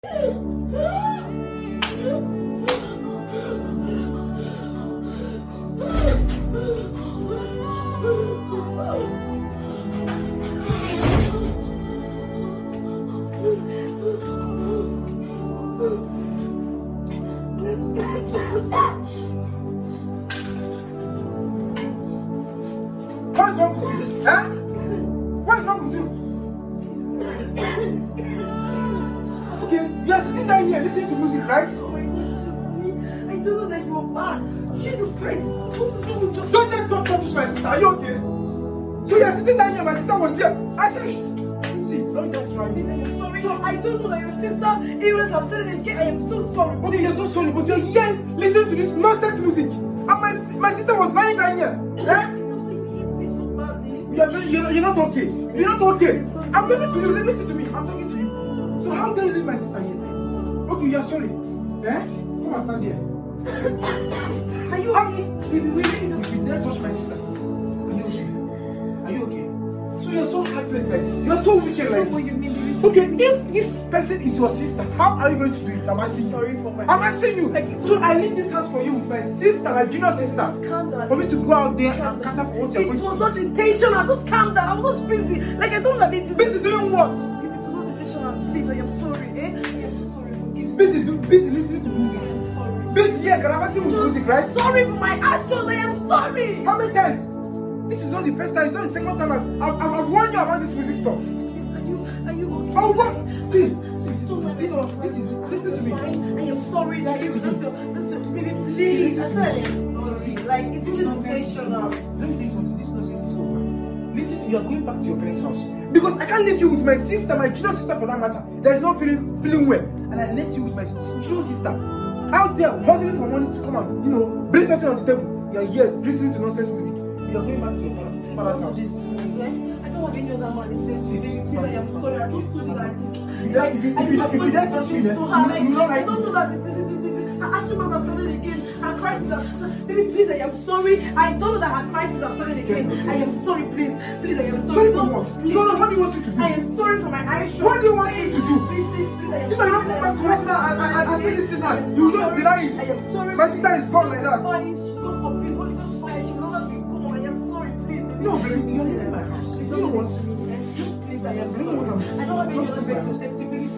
What's wrong with you? Huh? What's wrong with you? Okay, you are sitting down here listening to music, right? Oh my God, I don't know that you're back. Jesus Christ, what is wrong with you? Don't let talk to my sister. Are you okay? So you are sitting down here, my sister was here. Actually, see, don't get try me. I'm sorry. So I don't know that your sister, even if I've said it again, I am so sorry. Okay, you're so sorry, but you're here listening to this nonsense music. And my sister was lying down here. Eh? You're not okay. You're not okay. I'm talking to you. Listen to me. I'm talking to you. So how dare you leave my sister here? Okay, you're sorry. Eh? Come and stand here. Are you okay? If you dare touch my sister, are you okay? Are you okay? So you're so heartless like this. You're so wicked like this. What you mean? Okay, if this person is your sister, how are you going to do it? I'm asking you. Sorry for my. I'm asking you. So I leave this house for you with my sister, my junior sister. Calm down. For me to go out there and cater for what you're going to do. It was not intentional. Just calm down. I was just busy. Like I don't know that they. Busy doing what? It was not intentional. Please, I am sorry. I am so sorry. Forgive me. Busy listening to music. I am sorry. Busy here, gallivanting with music, right? Sorry for my actions. I am sorry. How many times? This is not the first time. It's not the second time I've warned you about this music stuff. Please, are you okay? Oh, what? See, listen to me. I am sorry that you. Listen, baby, please. I said I am sorry. Like it isn't intentional. Let me tell you something. This nonsense is over. Listen, you are going back to your parents' house because I can't leave you with my sister, my junior sister for that matter. There is no feeling well, and I left you with my junior sister out there hustling for money to come and bring something on the table. You are here listening to nonsense music. You are going back to your father's house. I don't want any other man to say to me, please, I am sorry. I just told you that. If you don't touch me, I don't know that Ashima has started again. Her crisis has baby, please, I am sorry. I don't know that her crisis has started again. I am sorry, please. Please, I am sorry. Sorry for what? Please. No, what do you want me to do? I am sorry for my eyes. What do you want me to do? Please, I am if I don't come back to work now and say this thing now, you just deny it. I am sorry. My sister is gone like that. God forbid, Holy Ghost fire. She will never be gone. I am sorry, please. No, baby, you're not in my house. You know what? Just please, I am sorry. I don't have any other place to accept you.